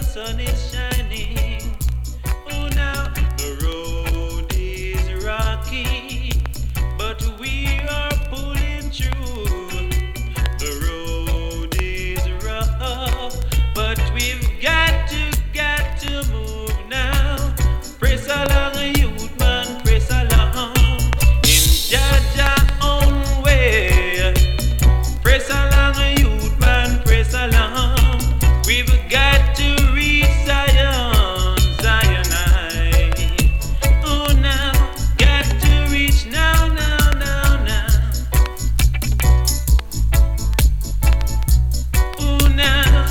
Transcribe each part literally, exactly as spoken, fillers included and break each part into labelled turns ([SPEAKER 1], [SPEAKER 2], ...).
[SPEAKER 1] sun is shining. Oh, now the road is rocky, but we are pulling through. The road is rough, but we've got to, got to move now. Press along, youth man, press along in Jaja own way. Press along, youth man, press along. We've got to reach Zion, Zion high. Oh, now, got to reach now, now, now, now. Oh, now.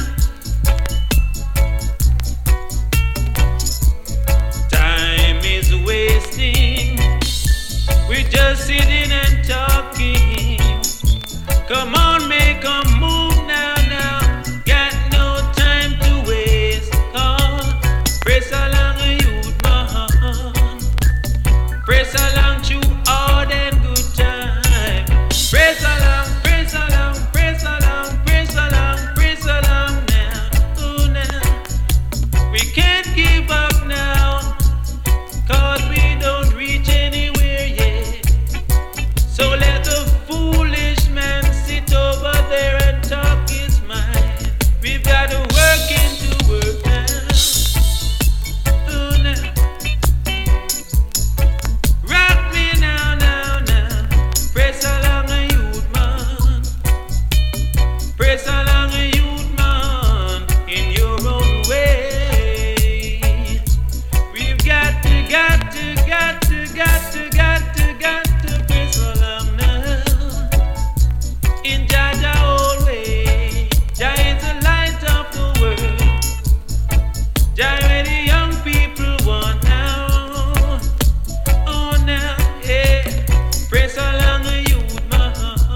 [SPEAKER 1] Time is wasting. We're just sitting and talking. Come on, make a move now, now. Got no time to waste. Oh, press along, youth man. Press along through all them good time. Press along, press along, press along, press along, press along now. Oh, now. We can't give up now, cause we don't reach anywhere yet. So let the foolish man sit over there and talk his mind. We've got to work into work now. Oh, now. Rock me now, now, now. Press along, a youth man. Press along, a youth man, in your own way. We've got to, got to, got to, got to, got to, got to press along now. In Jaja old way. Jah is the light of the world. Jah where the young people want now. Oh, now, yeah. Press along, a youth man.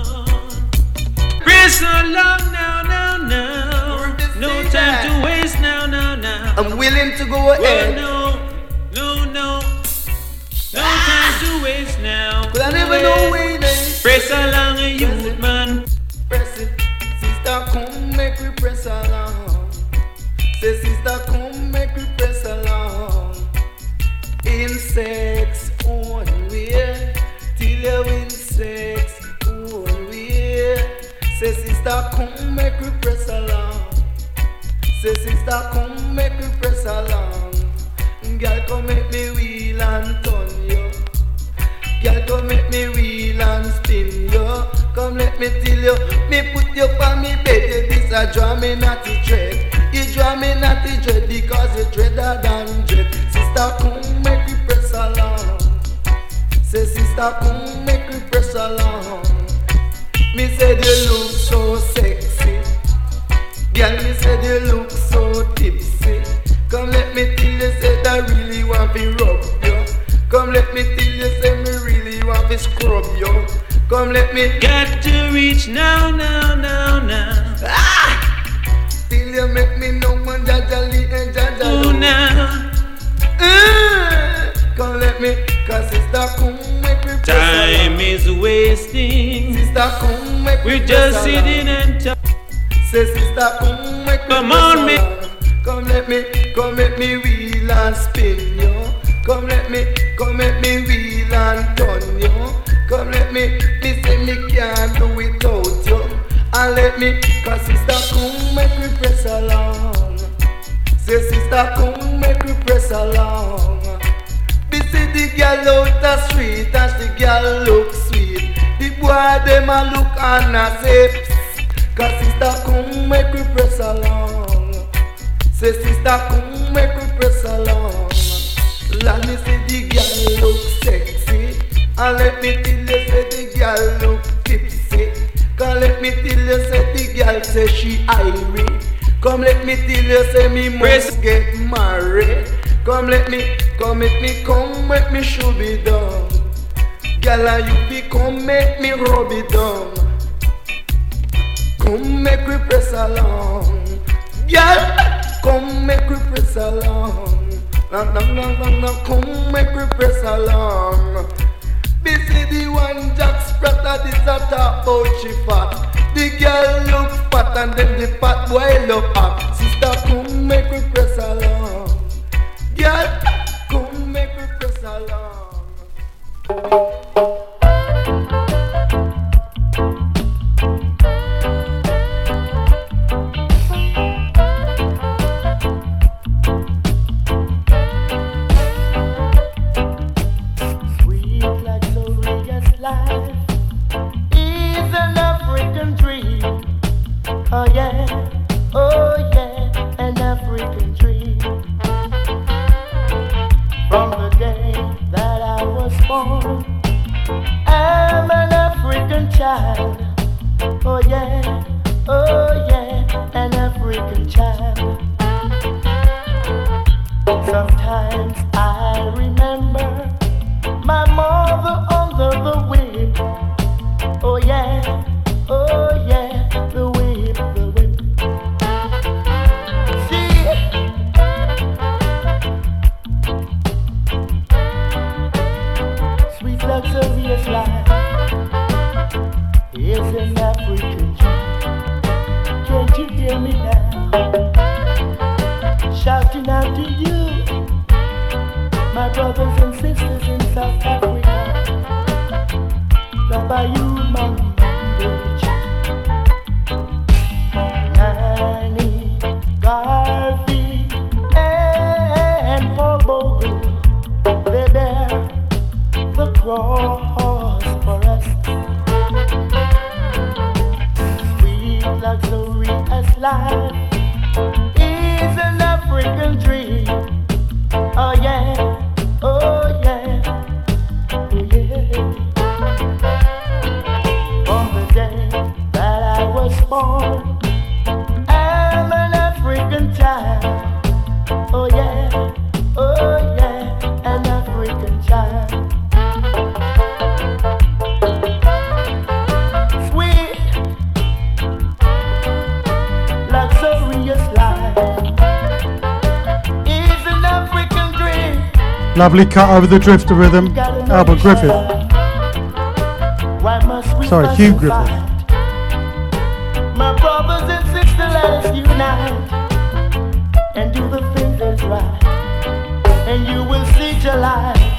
[SPEAKER 1] Press along now, now, now. No time to waste now, now, now.
[SPEAKER 2] I'm willing to go
[SPEAKER 1] Well,
[SPEAKER 2] ahead.
[SPEAKER 1] no, no, no. No time to waste now.
[SPEAKER 2] Cause I never know where they
[SPEAKER 1] Press along, a youth man.
[SPEAKER 2] press it. Sister, come make we press along. Say, sister, come make we press along. In sex only, till you in sex only. Say, sister, come make we press along. Say, sister, come make we press along. Girl, come make me wheel and turn you. Girl, come make me wheel and spin you. Come let me tell you, me put you on me bed. This a draw me not to dread. You draw me not to dread because you dreader than dread. Sister, come make me press along. Say, sister, come make me press along. Me said you look so sexy. Girl, me said you look so tipsy. Come let me tell you, say I really want to rub you. Come let me tell you, say me really want to scrub you. Come let me
[SPEAKER 1] Got to reach now, now, now, now.
[SPEAKER 2] ah! Till you make me know man jajali and jajalo.
[SPEAKER 1] Oh, now.
[SPEAKER 2] Ah! Come let me, cause sister come make me press
[SPEAKER 1] Time
[SPEAKER 2] along.
[SPEAKER 1] is wasting.
[SPEAKER 2] Sister come make me
[SPEAKER 1] We're
[SPEAKER 2] press
[SPEAKER 1] just
[SPEAKER 2] along.
[SPEAKER 1] sitting and talking.
[SPEAKER 2] Say sister come make me
[SPEAKER 1] Come
[SPEAKER 2] press
[SPEAKER 1] on, me.
[SPEAKER 2] along. Come let me, come make me wheel and spin you. Come let me, come make me wheel and turn you. Come let me, me say me can't do without you. And let me, cause sister come make me press along. Say sister come make me press along. This is the girl out the street and the girl look sweet. The boy them a look and a say psst. Cause sister come make me press along. Say sister come make me press along. Let me say the girl look sexy. And let me tell you say the girl look tipsy. Come let me tell you say the girl say she irie. Come let me tell you say me must get married. Come let me, come make me, come make me show it down. Girl and you be come make me rub it down. Come make me press along. Girl, come make me press along. No, no, no, no, no, come make me press along. Busy the one Jack Spratter, this a talk about she fat. The girl look fat pot and then the pot boil up hot. Sister, come make we press along. Girl, come make we press along.
[SPEAKER 3] Sweet luxurious life is an African dream. Oh yeah, oh yeah, an African dream. From the day that I was born, I'm an African child. Oh yeah, oh yeah, an African child. Sometimes I remember my mother under the whip. Oh yeah, oh yeah, the whip, the whip. See, sweet luxurious life is an African dream. Can't you hear me now? Shouting out to you, my brothers and sisters in South Africa. The Bayou Mountain Village. Nanny, Garvey, and Paul Bogle, they bear the cross for us. Sweet luxurious life is an African dream. Oh yeah, oh yeah, oh yeah. On the day that I was born, I'm an African child. Oh yeah, oh yeah, an African child. Sweet, luxurious life is an African dream.
[SPEAKER 4] Lovely cut over the drifter rhythm, Albert Griffith. Sorry, Hugh Griffith.
[SPEAKER 3] My brothers and sisters, let us unite and do the things that's right, and you will see your light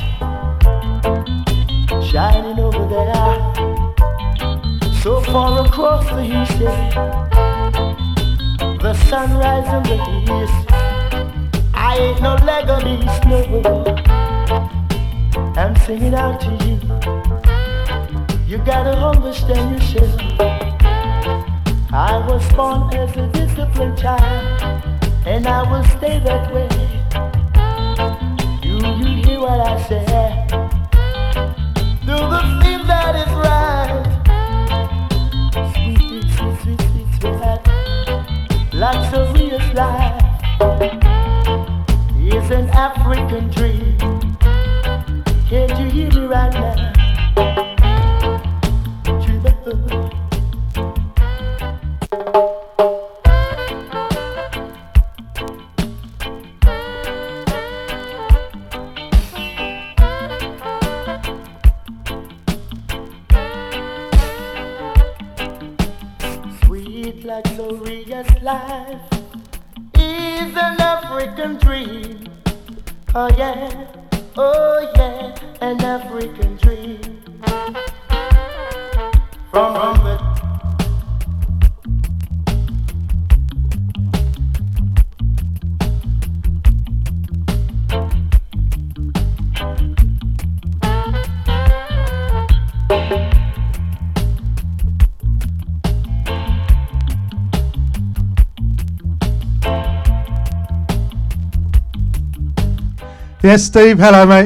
[SPEAKER 3] shining over there, so far across the east. The sunrise in the east. I ain't no Lebanese, no. I'm singing out to you. You gotta understand yourself. I was born as a disciplined child, and I will stay that way. You, you hear what I say? Do the thing that is right. Sweet, sweet, sweet, sweet, sweet, sweet. Luxurious life is an African dream. Can't you hear me right now? Sweet luxurious life is an African dream. Oh yeah, oh yeah, an African dream. From the
[SPEAKER 4] Yes, Steve. Hello, mate.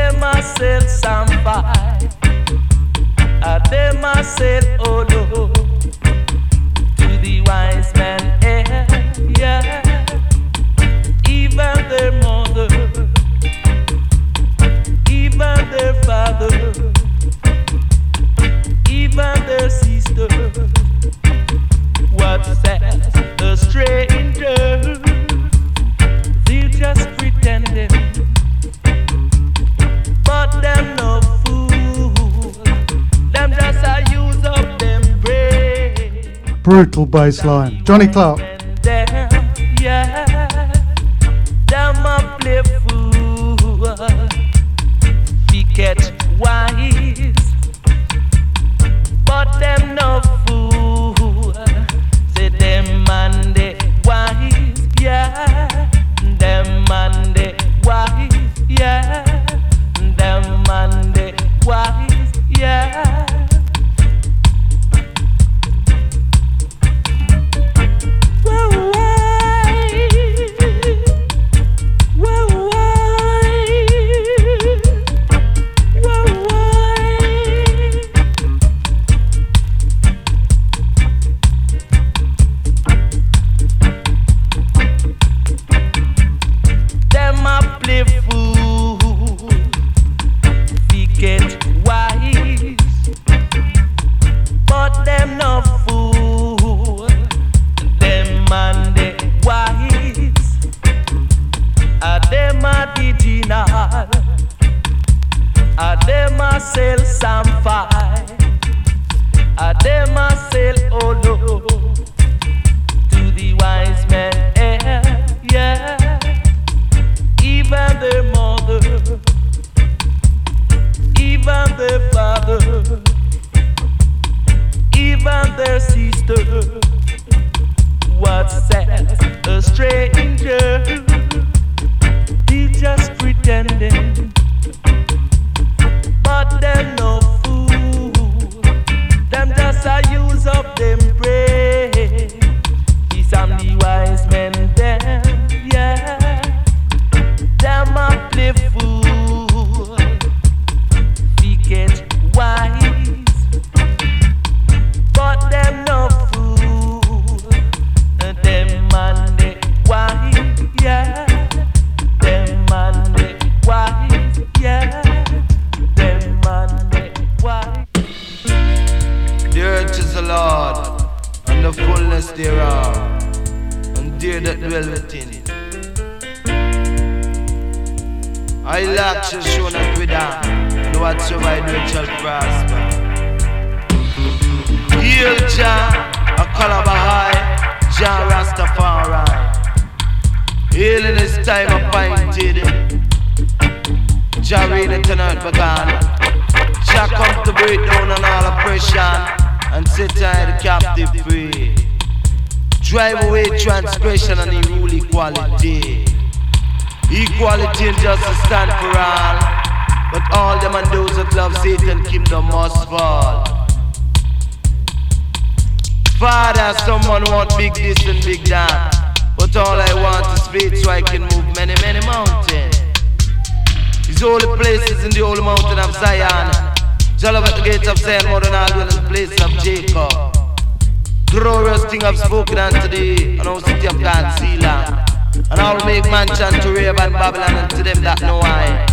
[SPEAKER 3] them a sell sampai, a them a sell odo to the wise man, eh, yeah. Even their mother, even their father, even their sister, what says a stranger? They're just pretending, but them no fool. Them just a use up them brain.
[SPEAKER 4] Brutal bass line. Johnny Clark.
[SPEAKER 3] Them, yeah, them a play fool. We get wise, but them no fool. Say them man they wise, yeah. Them man they wise, yeah. Them man they wise, yeah. Whoa, why? Whoa, why? Whoa, why? Them a play fool, we get wise, but them no fool. Them man they wise, a them a diginal, a them a sell sampai, a them a sell olo to the wise men, eh, yeah. Even their mother, even their father, even their sister, what says a stranger? He just pretending, but them no fool. Them just a use up them brain. He's am the wise men, them, yeah. Them a play fool, we get wise, but them no fool. Them man they wise, yeah. Them man they wise, yeah. Them man they wise.
[SPEAKER 2] The earth is the Lord, and the fullness thereof, and they that dwell within it. I lack shall show not with that, and whatsoever I do it shall prosper. Heal Jah, a Kalabahai, Jah Rastafari. Healing is time appointed. Jah reign tonight began. Jah come to break down on all oppression and set the captive free. Drive away transgression and he rule equality. Equality and justice stand for all, but all them and those that love Satan kingdom must fall. Father, someone want big this and big that, but all I want is faith so I can move many, many mountains. These holy places in the holy mountain of Zion, Jolly at the gates of Zion, more than all in the place of Jacob. Glorious thing I've spoken unto thee, and our city of God, Selah. And I'll make mansion to Rahab and Babylon, and to them that know I.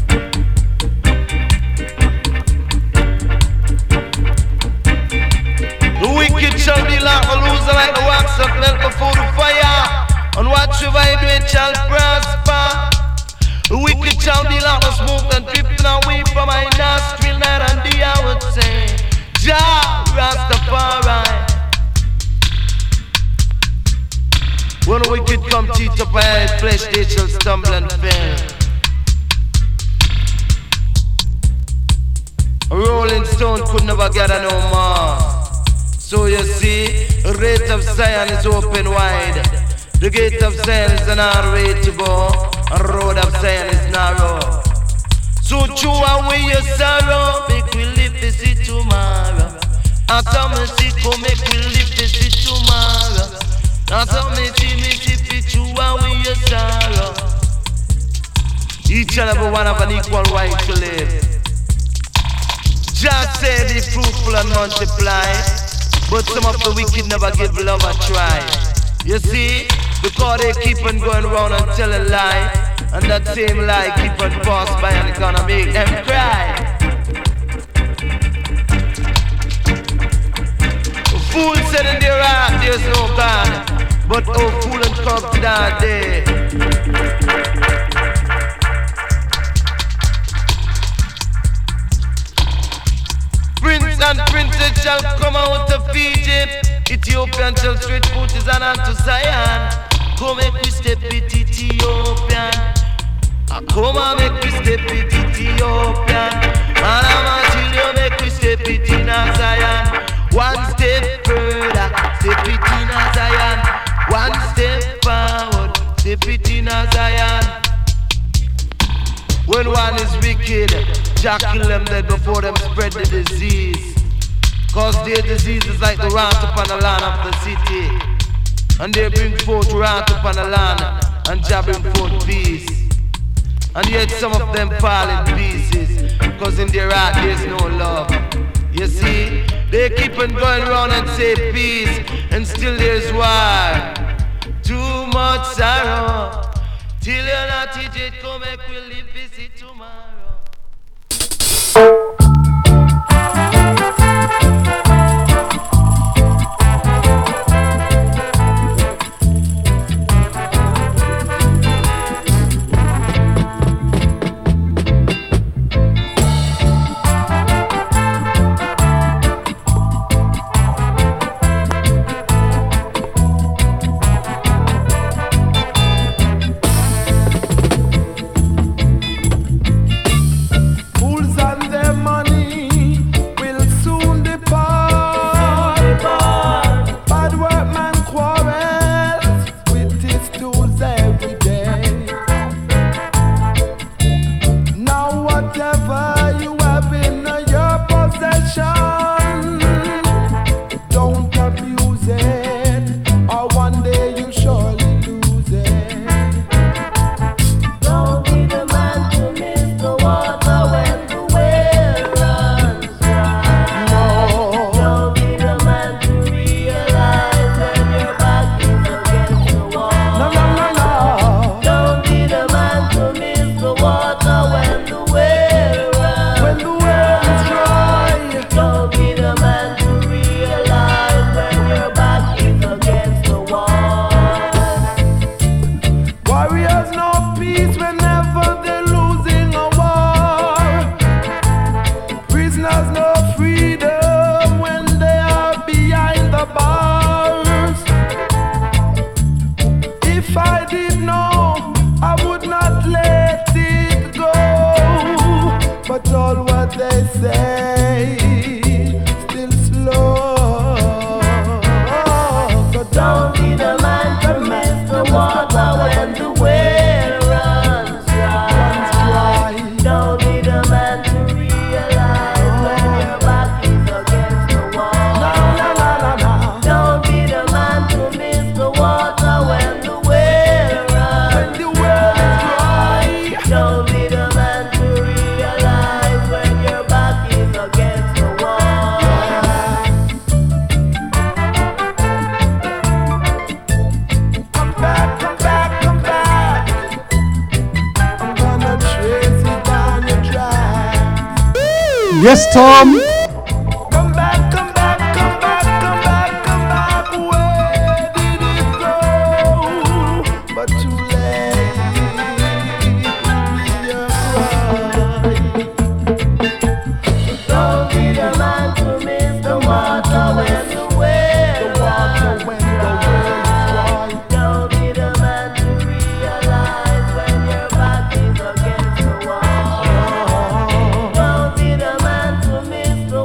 [SPEAKER 2] The wicked shall be like a loser, like the wax that melt before the fire. And whatsoever I do it shall prosper. The wicked shall be like the smoke that drifting away from my nostril night and day, I would say, Jah Rastafari. When the wicked come teach up my flesh, they shall stumble and fail. A rolling stone could never gather no more. So you see, the gate of Zion is open wide. The gate of Zion is an hard way to go, and the road of Zion is narrow. So chew away your sorrow, make we live to see tomorrow. After me see, come make we live to see tomorrow. After me see, me see, chew away your sorrow.
[SPEAKER 5] Each and every one have an equal right to live. Just say be fruitful and multiply, but some of the wicked never give love a try. You see, because they keep on going around and tell a lie, and that same lie keep on pass by and it's gonna make them cry. Fool said in their heart there's no God, but oh fool and come to that day. Prince and princess shall come out of Egypt. Ethiopian shall straight foot is an unto Zion. Come make we step it Ethiopian. Come and make we step it Ethiopian. And I'm a chill you make we step it in a Zion. One step further, step it in a Zion. One step forward, step it in a Zion. When one is wicked, Jah kill them dead before them spread the disease. Cause their disease is like the rot upon the land of the city. And they bring forth wrath upon the land, and Jah bring forth peace. And yet some of them fall in pieces, cause in their heart there's no love. You see, they keep on going around and say peace, and still there's war. Too much sorrow, till you're not it, come make we live visit tomorrow.
[SPEAKER 4] Yes, Tom.
[SPEAKER 2] Come back, come back, come back, come back, come back. Where did it go? But too late. Don't be the man to miss the water when the well runs dry. Don't be the man to realize when your back is against the wall. Don't be the man to miss the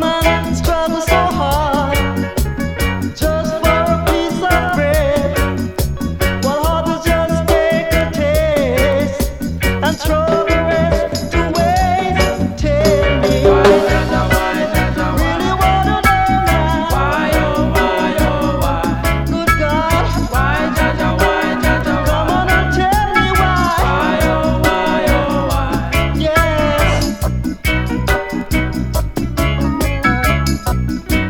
[SPEAKER 3] woman struggle so hard just for a piece of bread. One heart will just take a taste and throw the rest to waste. Tell me why, really wanna know now. Why, oh, why, oh, why? Good God, why, Jaja, why, Jaja, why? Come on and tell me why. Why, oh, why, oh, why? Yes.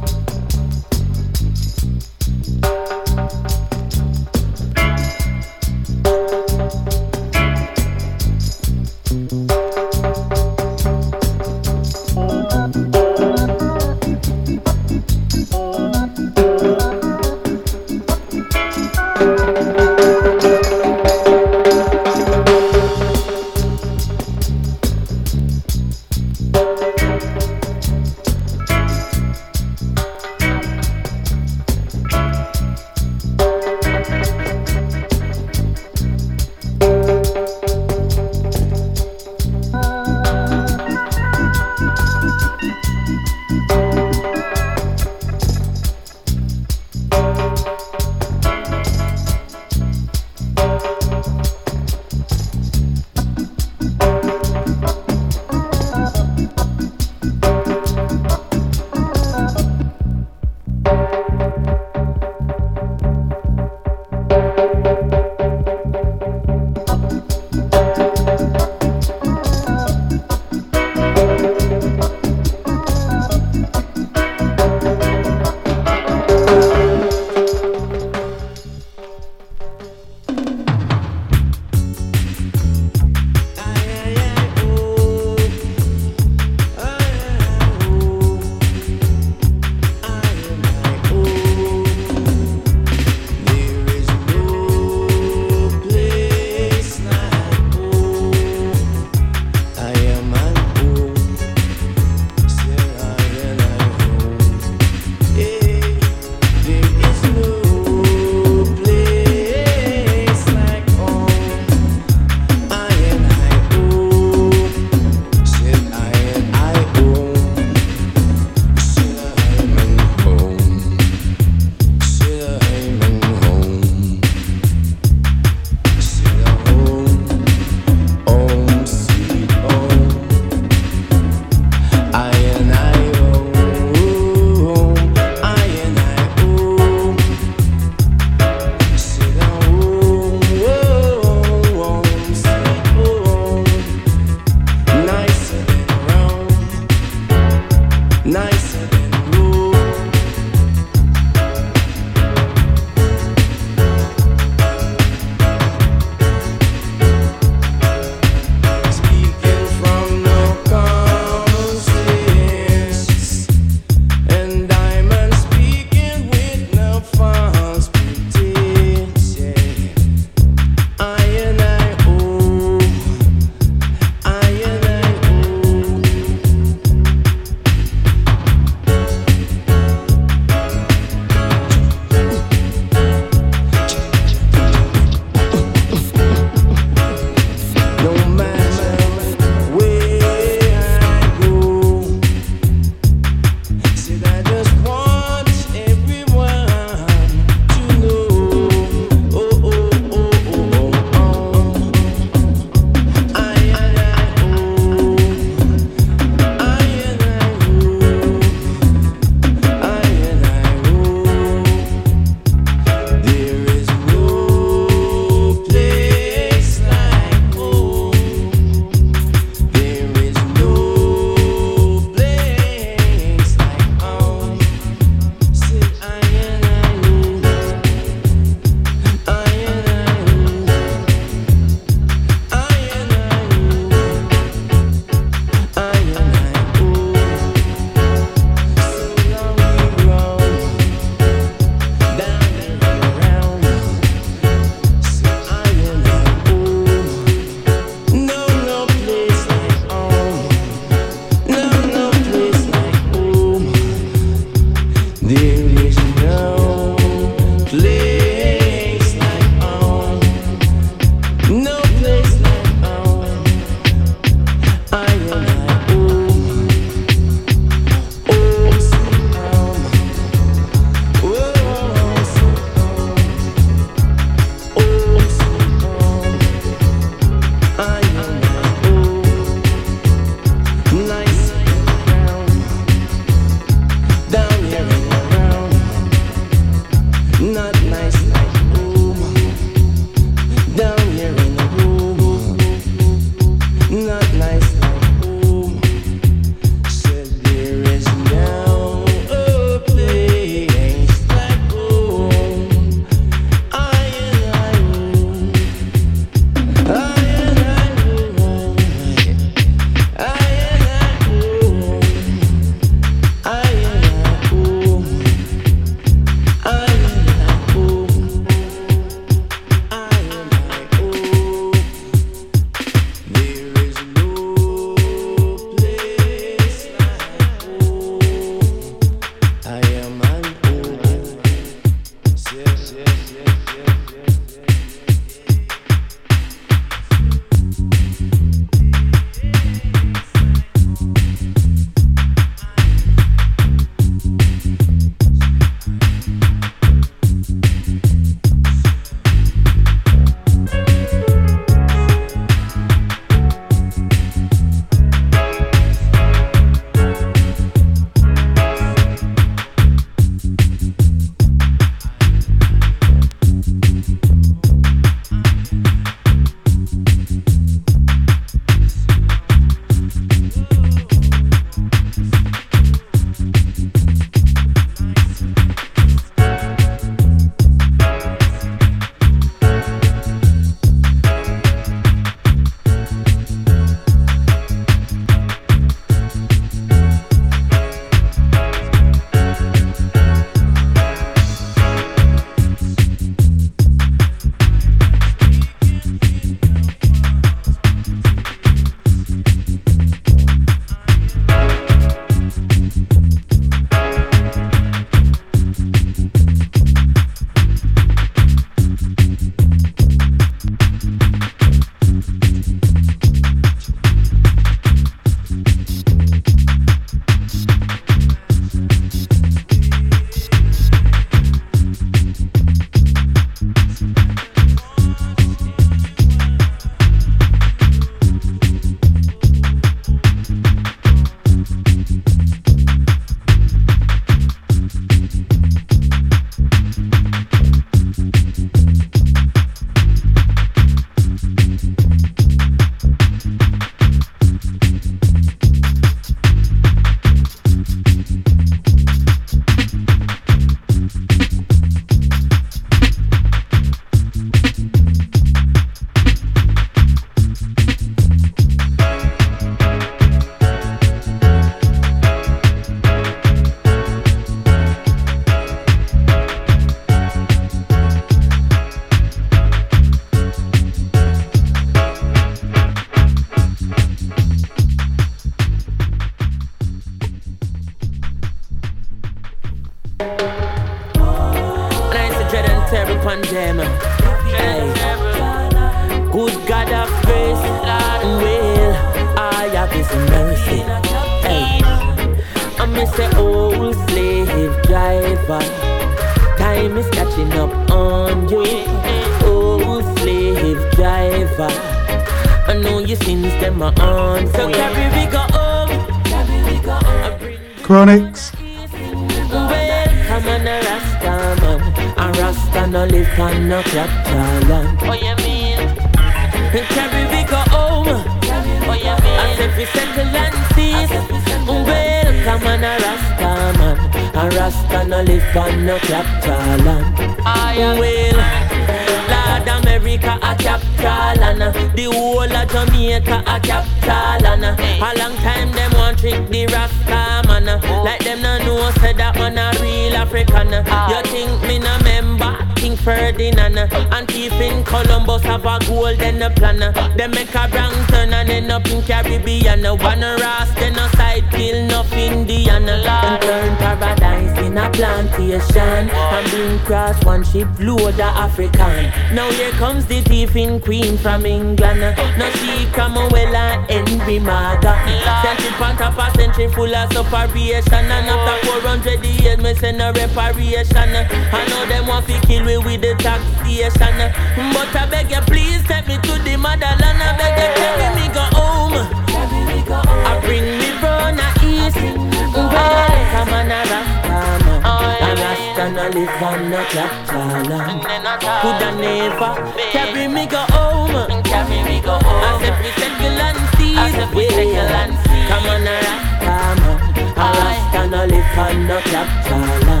[SPEAKER 6] terrible pandemic. Hey. Good God of grace, will I have His mercy. Hey. I miss the old slave driver. Time is catching up on you, old slave driver. I know your sins them are on. So carry we go home, carry we go home.
[SPEAKER 4] Chronics.
[SPEAKER 6] Well, come on a Rasta man, a Rasta no live on no capital land. Oh you mean? Carry we go home. Oh you mean? As if we settle and cease. Well, come on a Rasta man, a Rasta no live on no capital land. Well, Lord America a capital and the whole of Jamaica a capital and a long time them want trick the Rasta man. Like them no know say that man a real African. You think me no member King Ferdinand and thief in Columbus have a gold in the plan. They make a wrong turn and end up in Caribbean. One Ras then a side kill enough Indian. And turn paradise in a plantation and bring cross one ship load of African. Now here comes the thief in Queen from England. Now she come well and Henry Maga. Sent it on top a century full of separation. And after four hundred years me send a reparation. I know them want to kill me with the taxation. But I beg you please take me to the motherland. I beg you carry me go home. I bring me from the east. Come on a Rasta man, a Rasta no live on no capital land. Could I never carry me go home? Carry me go home. As if we settle and cease. Come on a Rasta man, a Rasta no live on no capital land.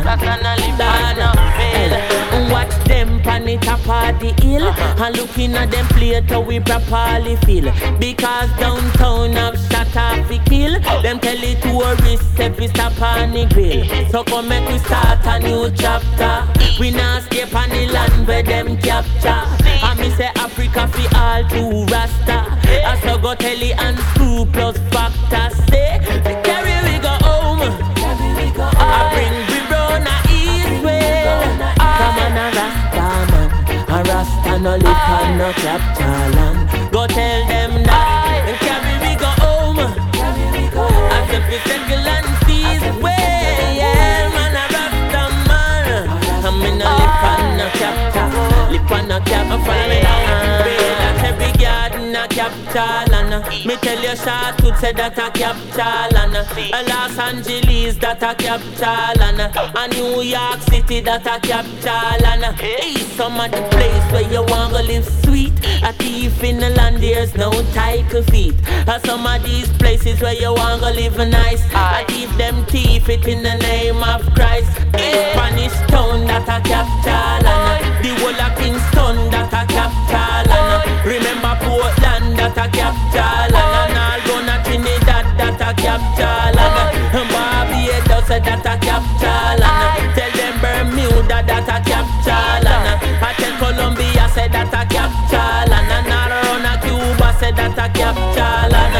[SPEAKER 6] Watch them pan the top of the hill and looking at them plate how we properly feel. Because downtown have shot off the kill. Them tell the tourists if we stop on the grill. So come make we start a new chapter. We not escape on the land where them capture. And me say Africa fi all to Rasta. I so go tell the and screw plus factor. Say carry we go home. I bring we round a east way. Come on a Rasta man, a Rasta no live on no capital land. Go tell them that and carry we go home. As if we settle and cease way. Yeah, man a Rasta man, I'm in a live on no capital, live on no capital. That's every garden a capital and me tell you Shortwood say that a capital and a Los Angeles that a capital and a New York City that a capital and hey, some of the place where you want to live sweet. A thief in the land there's no title feet. And some of these places where you want to live nice. I give them thief it in the name of Christ. Spanish town that a capital and the whole of Kingston that a capital and remember Portland that a capital and all gonna Trinidad that a capital and Barbados that a capital and tell them Bermuda that a capital and I tell Colombia say that a capital and all around Cuba say that a capital and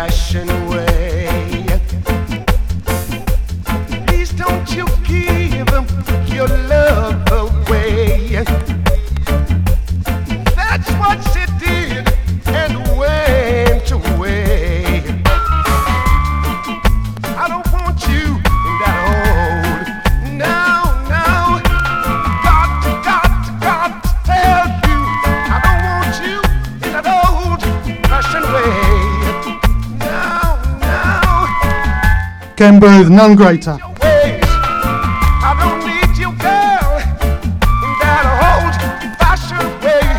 [SPEAKER 7] old-fashioned way. Please don't you give your love away. That's what she did and went away. I don't want you that old. No, no. Got to, got to, got to tell you, I don't want you in that old-fashioned way. No, no.
[SPEAKER 4] Ken Booth, none greater.
[SPEAKER 7] I don't need you, girl, in that old-fashioned way.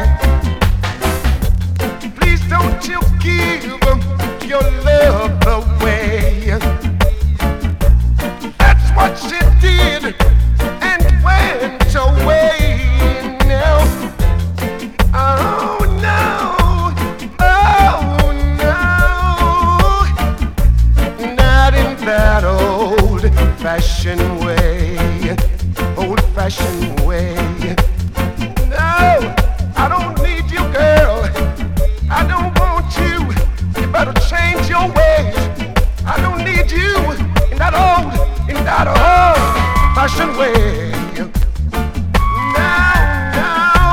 [SPEAKER 7] Please don't you give your love away. That's what she did and went away. Now, oh no, oh no, not in that old-fashioned way. Old-fashioned way. No, I don't need you, girl. I don't want you. You better change your ways. I don't need you in that old, in that old-fashioned way. No, no,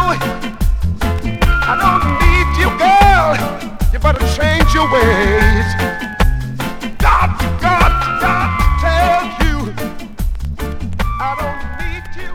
[SPEAKER 7] I don't need you, girl. You better change your ways. God, God, God, tell you, I don't need you.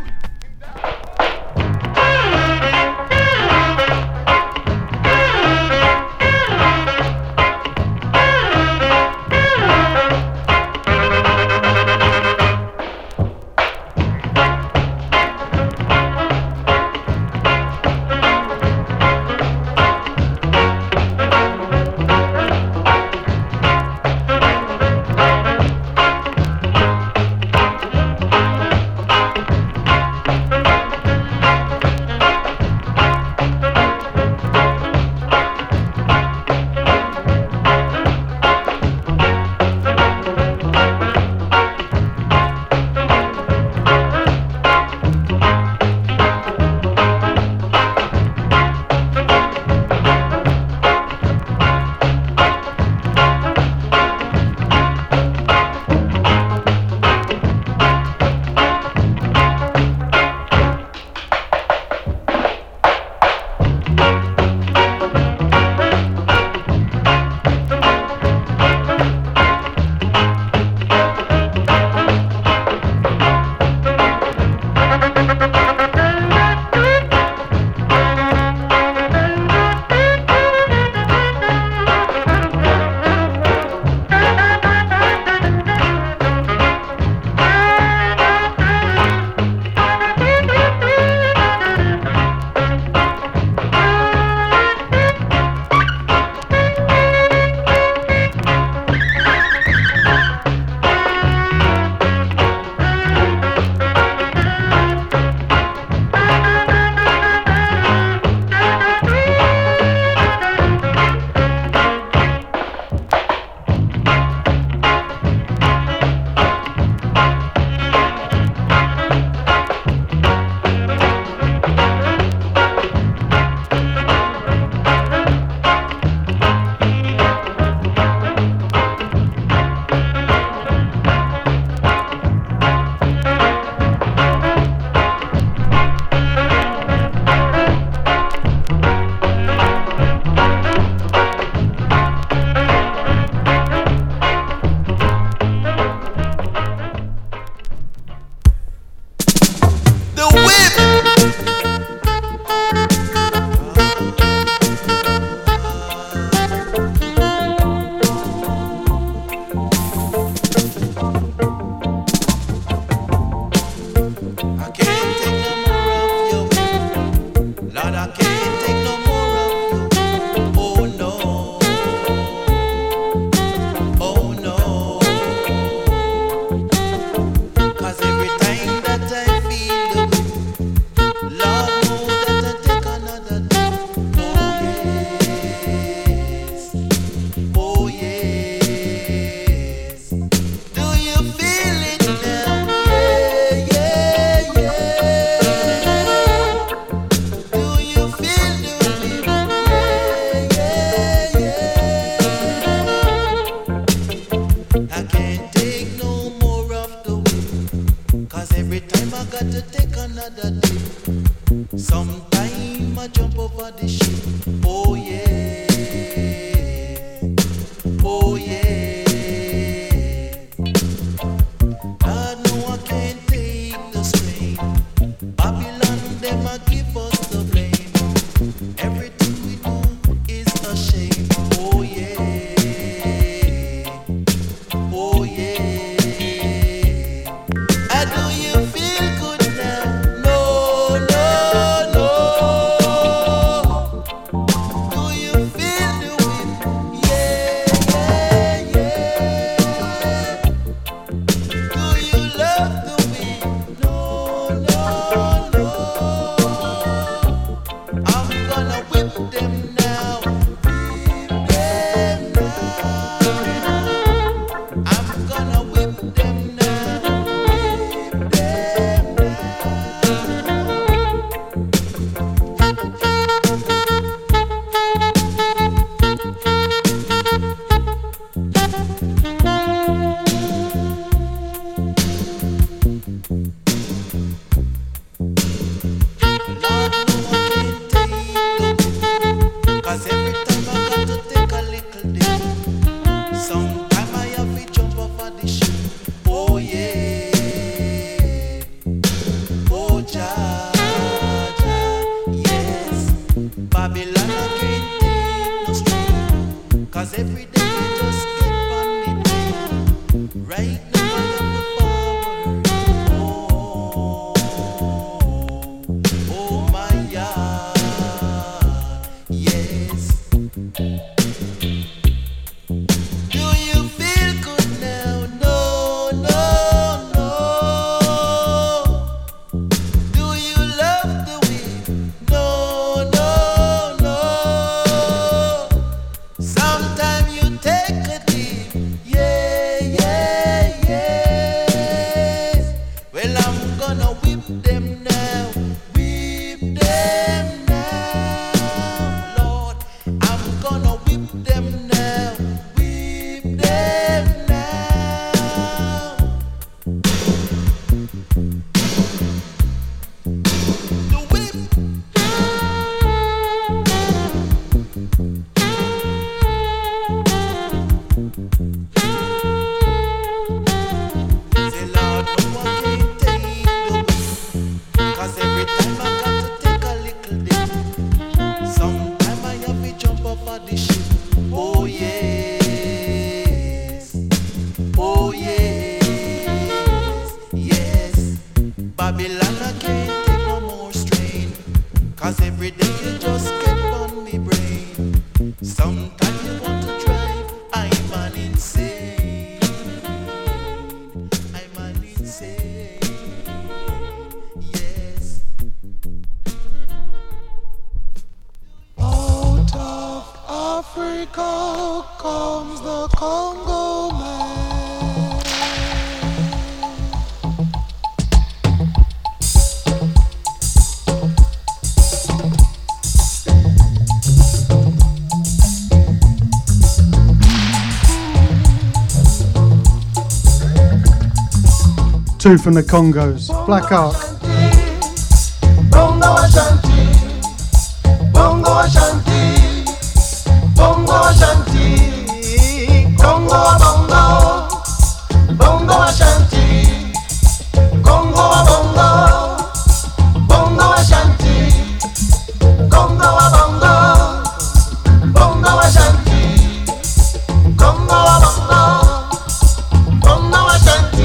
[SPEAKER 4] Two from the Congos, Black Ark.
[SPEAKER 8] Bongo Ashanti, Bongo Ashanti, Bongo Ashanti, Congo Bongo, Bongo Ashanti, Congo Bongo, Bongo Ashanti, Congo Bongo, Bongo Ashanti, Congo Bongo, Bongo Ashanti.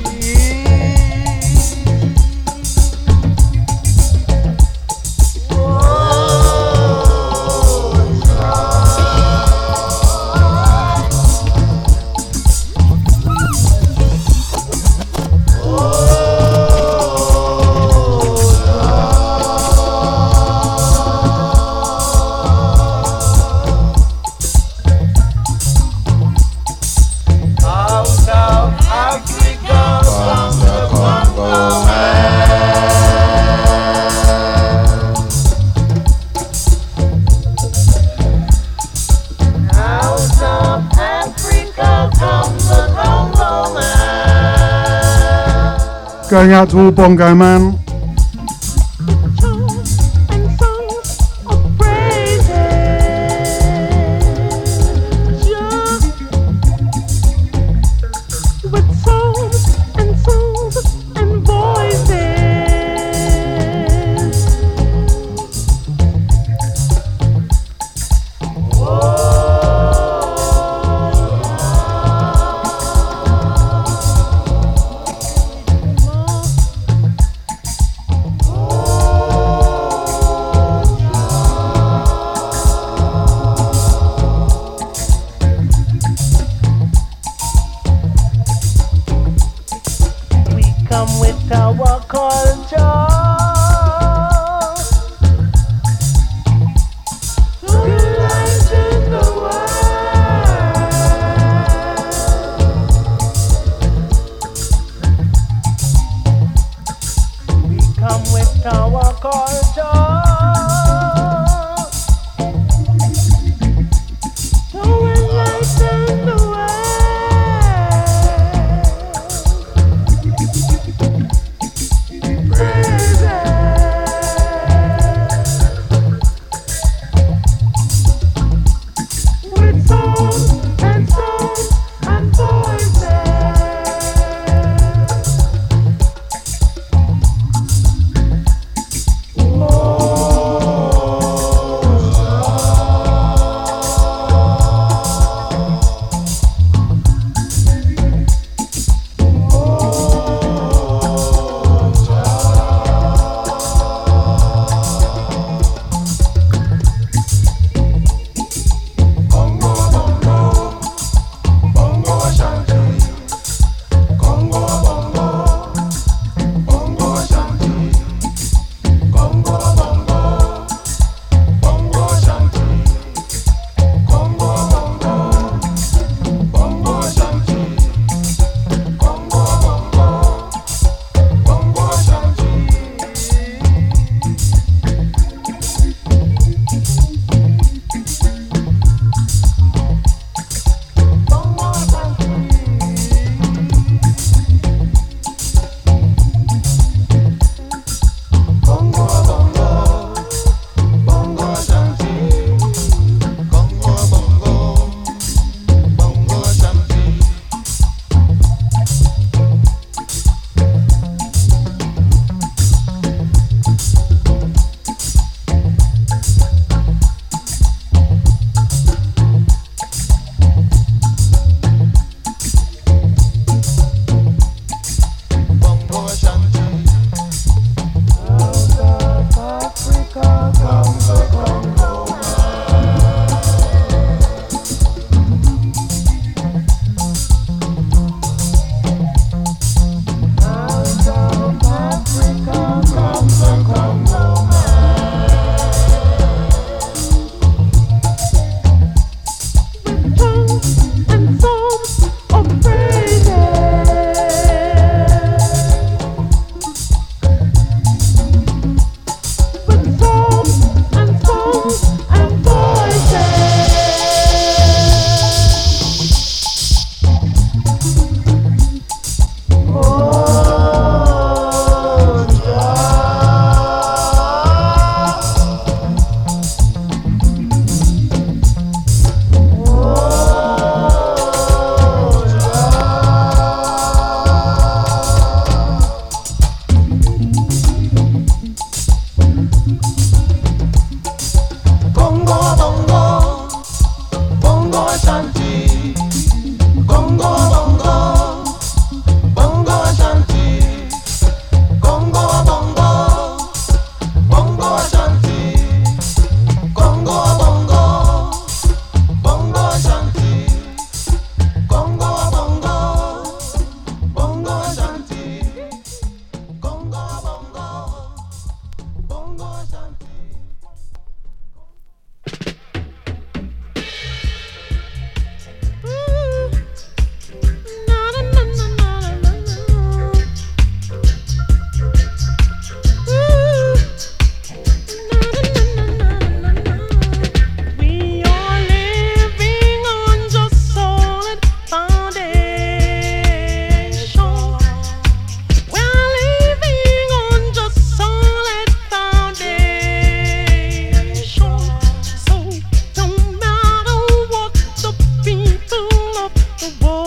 [SPEAKER 4] Going out to all Bongo Man.
[SPEAKER 8] Pray.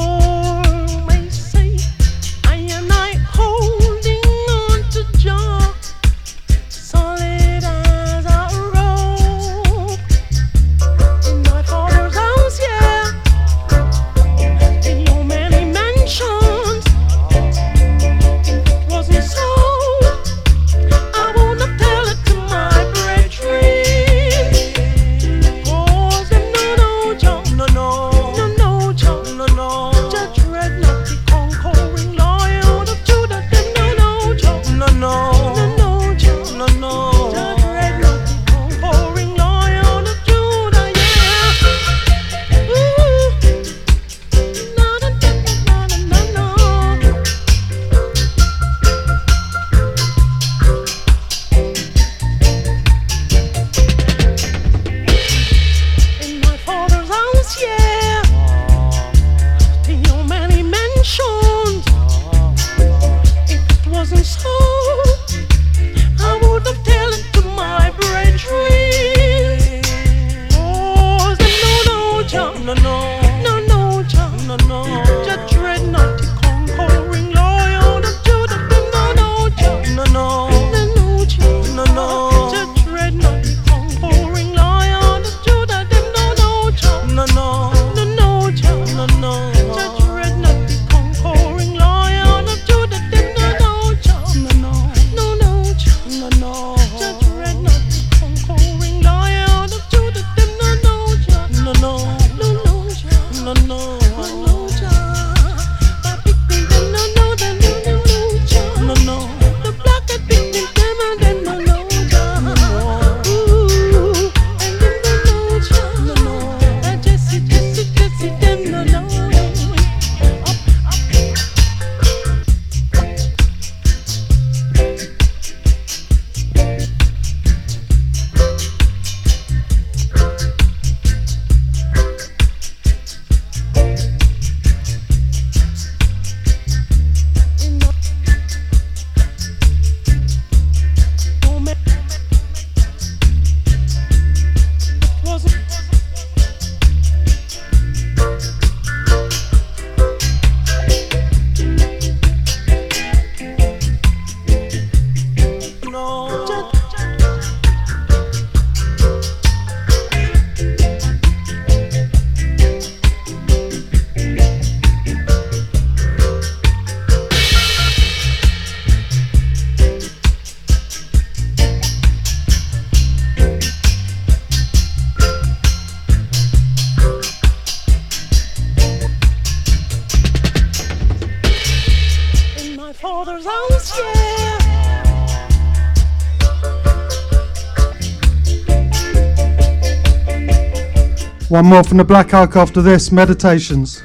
[SPEAKER 4] One more from the Black Ark after this, Meditations.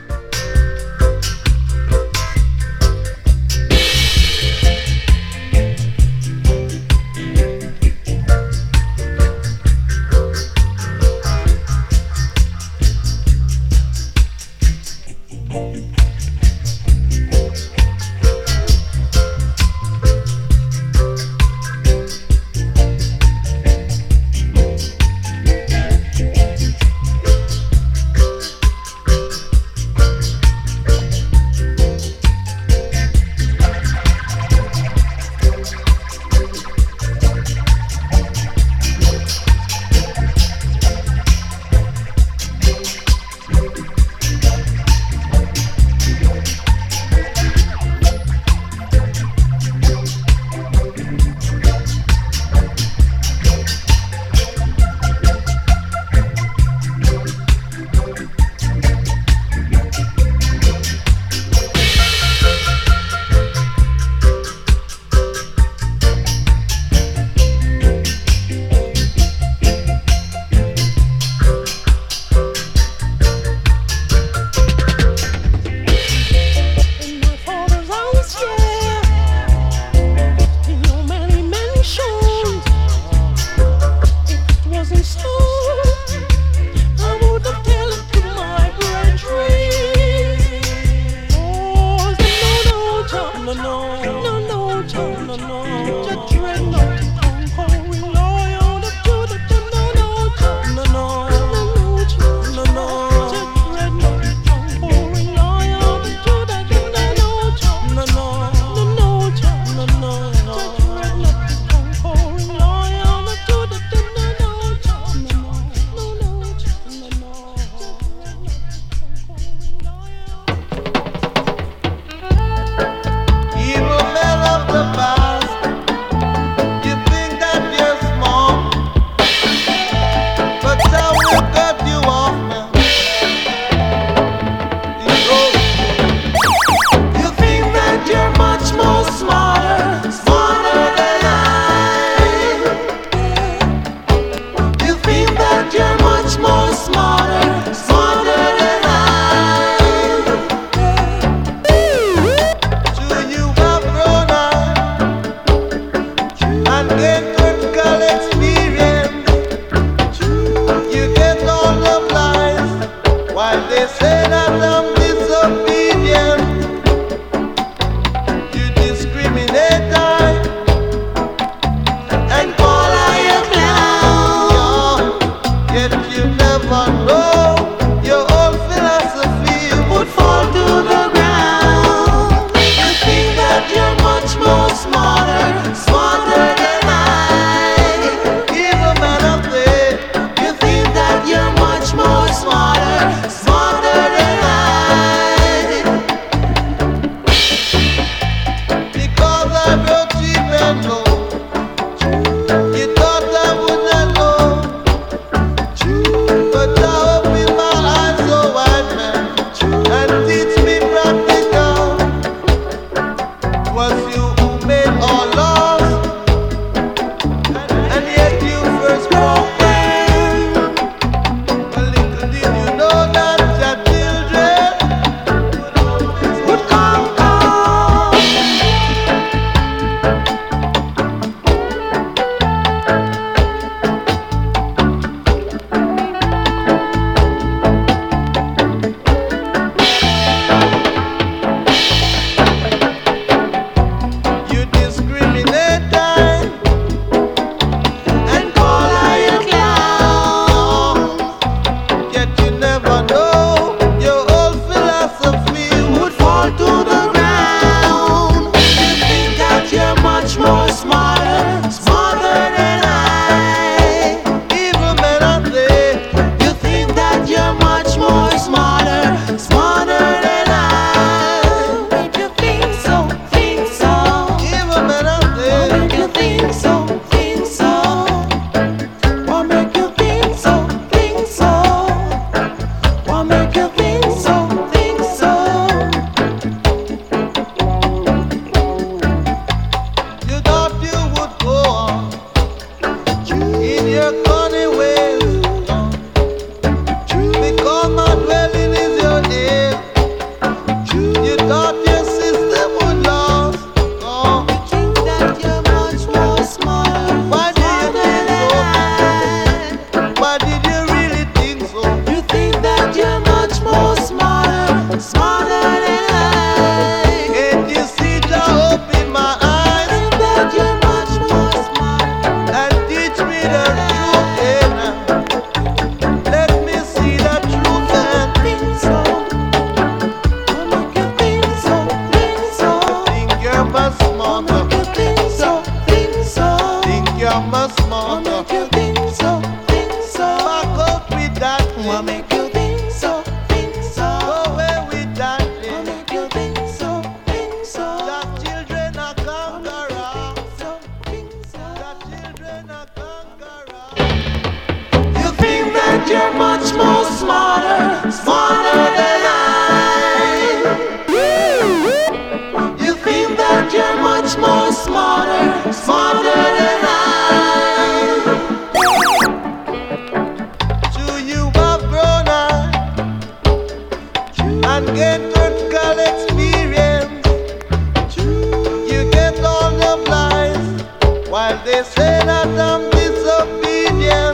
[SPEAKER 8] all experience. You get all the lies while they say that I'm disobedient.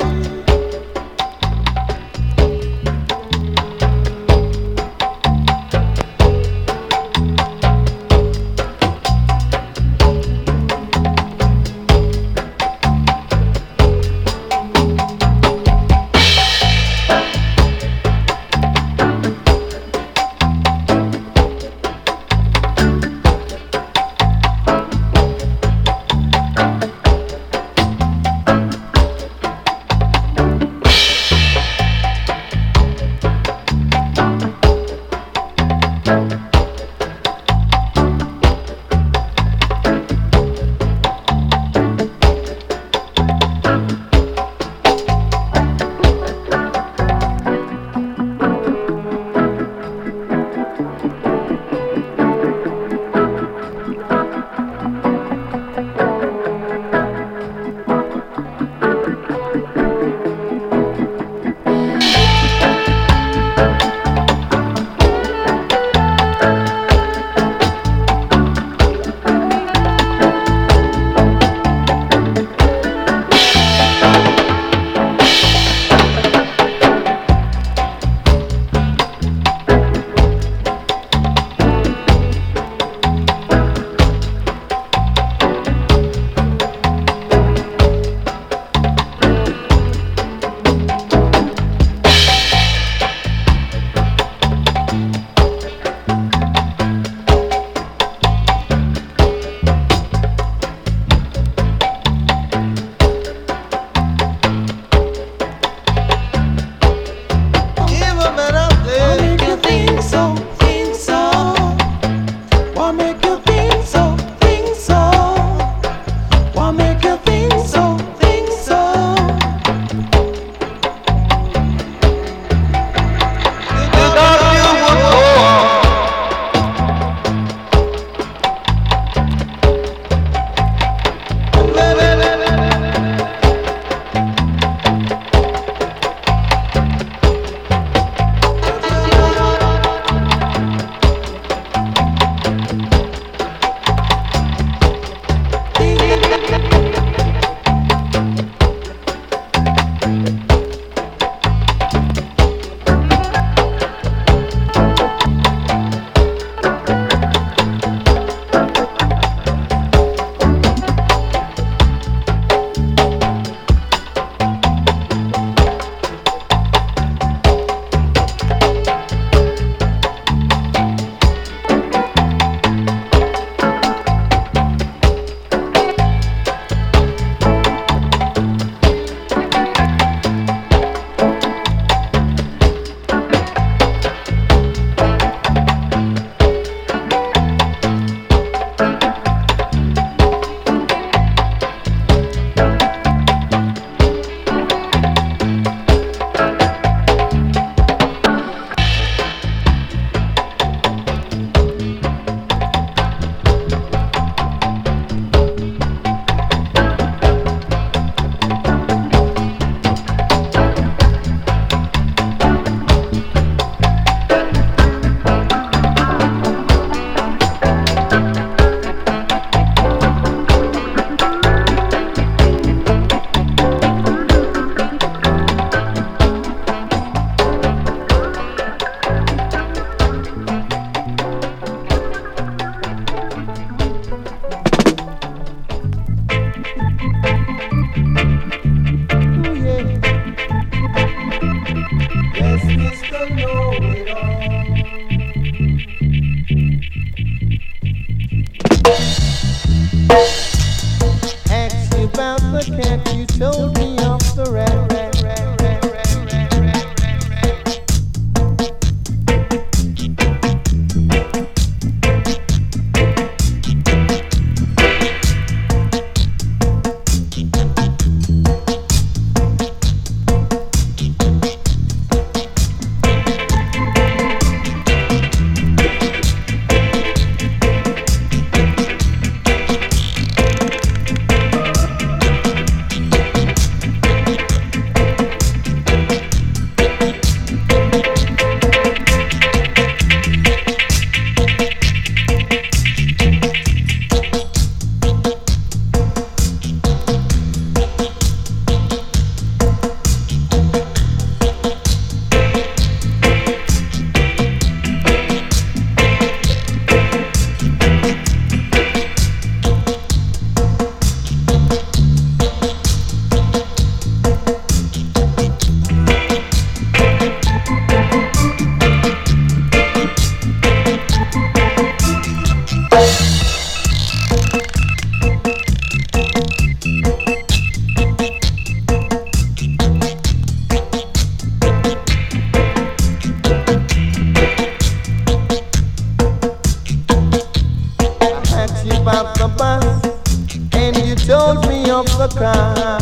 [SPEAKER 8] sky.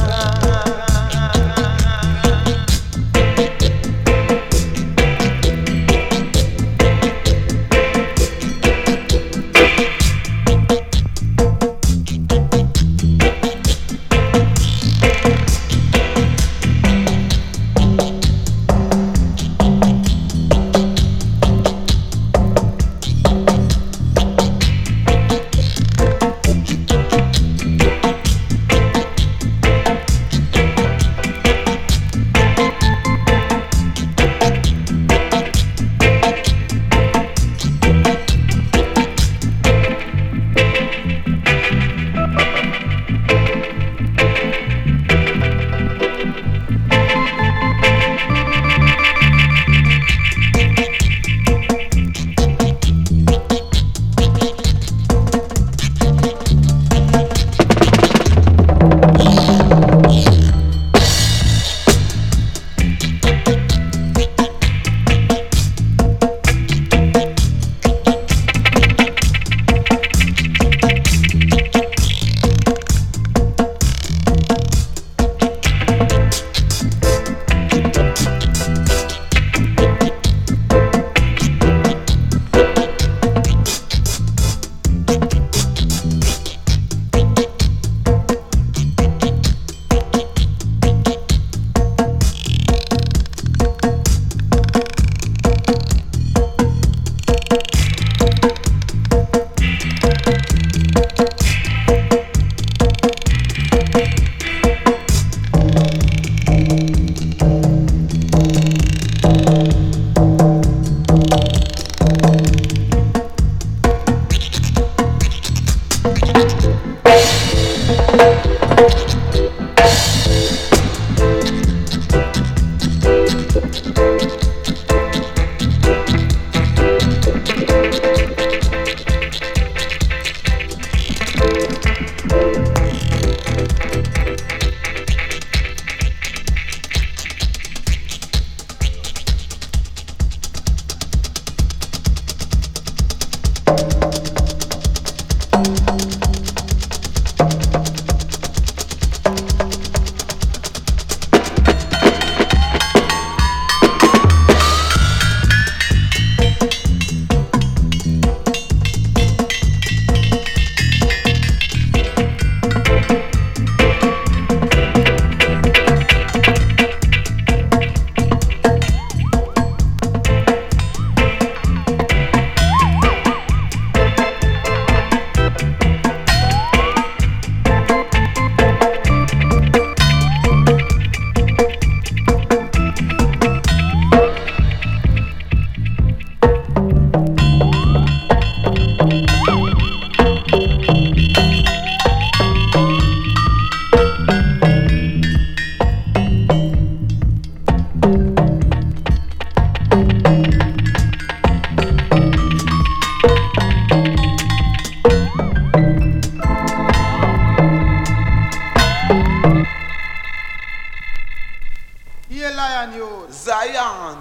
[SPEAKER 5] Zion.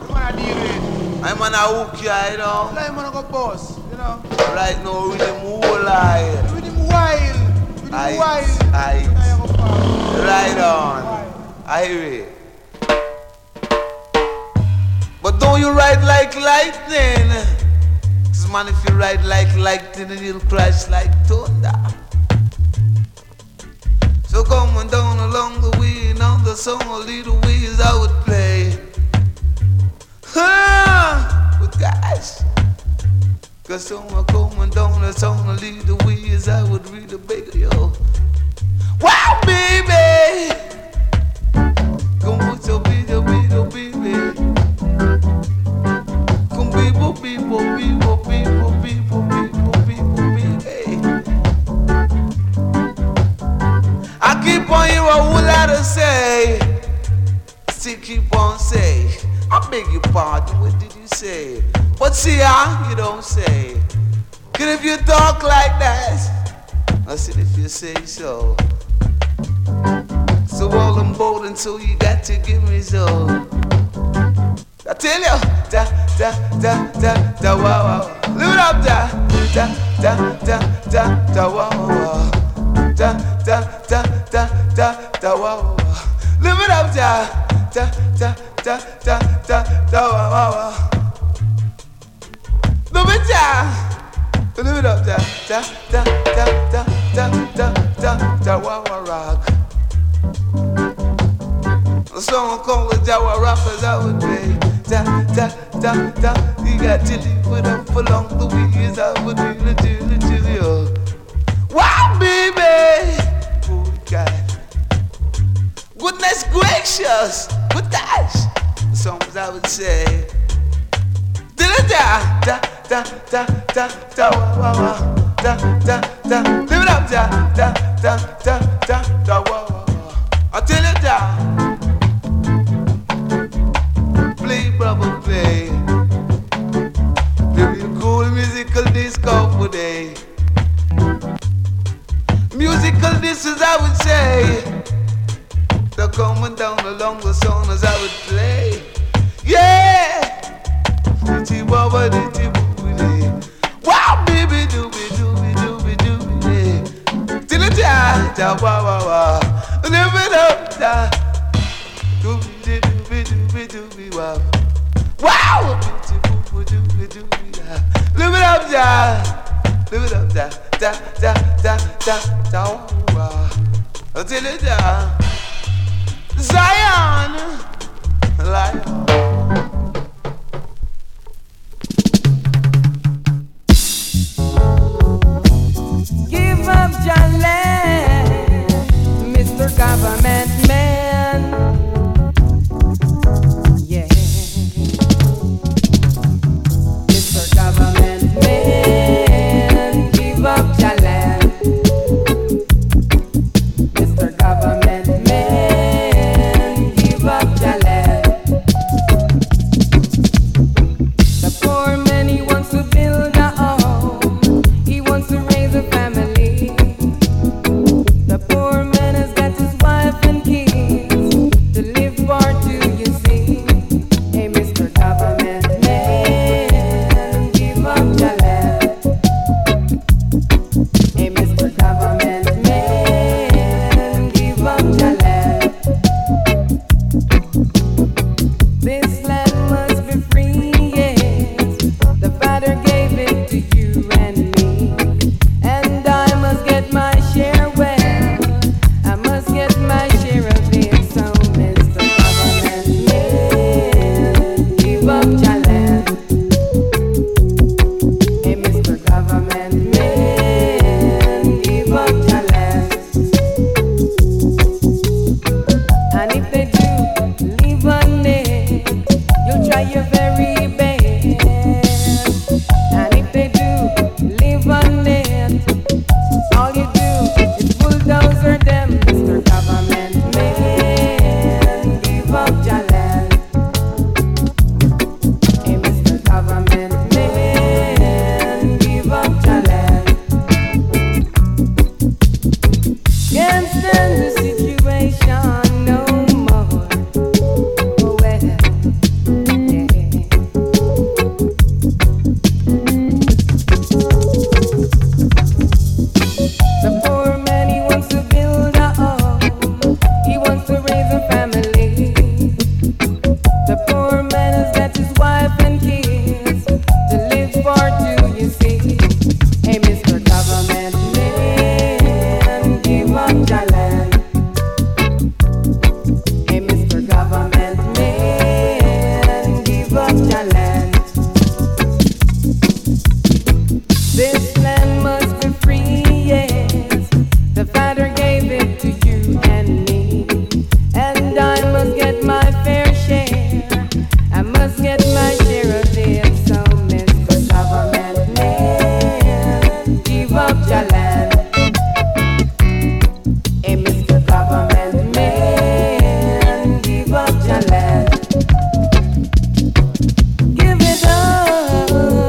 [SPEAKER 5] I'm on a hook here, you know.
[SPEAKER 8] I'm on a go boss, you know.
[SPEAKER 5] Right now, with him whole eye.
[SPEAKER 8] With him wild. With him wild.
[SPEAKER 5] Aye. Right on. I hear it. But don't you ride like lightning? Cause man, if you ride like lightning, you'll crash like thunder. So come on down along the way, now the song will lead the ways I would play. Huh? But guys, cause someone coming down the song will lead the ways I would read the bigger yo. Wow, baby! Come put your video, video, baby. Come people, people, people, people, people, people, people, baby. I keep on hearing a whole lot to say. Still keep on saying. I beg your pardon, what did you say? But see how you don't say. Cause if you talk like that, I said if you say so. So all I'm bold until you got to give me so. I tell you, da da da da da wow wow. Live it up, da da da da da da wow wow. Da da da
[SPEAKER 2] ta, ta, ta, wow, wow. Live it up, ja, ta, ta, ta, ta, ta, ta, wow, wow, wow. Live it, ja, live it up, ja, ta, ta, ta, ta, ta, ta, ta, ta, wow, wow, rock. A song called the Jawa Rappers I would play. Ta, ta, ta, ta. You got chili put up along the wheels. I would do the chili, chili, oh. Wow, baby! Oh, God. Goodness gracious! Good gosh! The songs I would say. Da da da da da da da wa wa wa. Da da da. Live it up, da da da da da da wa wa wa. I tell you da. Play, brother, play. The real cool musical disco today. Musical discs, I would say. They're coming down along the song as I would play. Yeah! Ditty wabba ditty booty. Wow, baby, dooby dooby dooby dooby. Till the ja ja wa wa wa. Live it up, ja. Dooby dooby dooby dooby wow. Wow! Ditty booby dooby dooby ja. Live it up, ja. Live it up, ja ja ja ja ja ja wa. Till the ja. Zion, lion.
[SPEAKER 9] Give up your land, Mister Government Man. Yeah, Mister Government Man, give up your land, Mister Government Man. Give up your land. The poor man, he wants to build a home. He wants to raise a family. The poor man has got his wife and kids to live for too, you see. Hey, Mister Government Man, give up your land. Hey, Mister Government Man, give up your land. This land must be free, yes. The Father gave it to you and me. And I must get my share, well, I must get my share of it. So, Mister Government Man, give up your land. Hey, Mister Government Man, give up your land. And if they do leave on it, you'll try your very best. And if they do live on it, all you do is bulldozer them, Mister Government Man. Give up your land. Hey, Mister Government Man, give up your land. Can't stand the situation no more. Oh, well, yeah. The poor man, he wants to build a home. He wants to raise a family. The poor man has got his wife and kids to live for too, you see. Hey, Mister Government Man, give up your land. Hey, Mister Government Man, give up your land. This land must be free, yes. The Father gave it to you and me. And I must get my fair share. I must get my share of it. So, Mister Government Man, give up your land. Hey, Mister Government Man, give up your land. Give it up,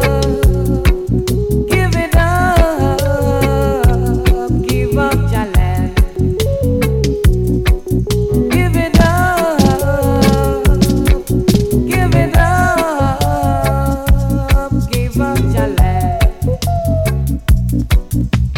[SPEAKER 9] give it up, give up your land. Give it up, give it up, give up your land.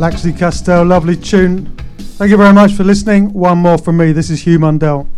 [SPEAKER 4] Laxley Castell, lovely tune. Thank you very much for listening. One more from me. This is Hugh Mundell.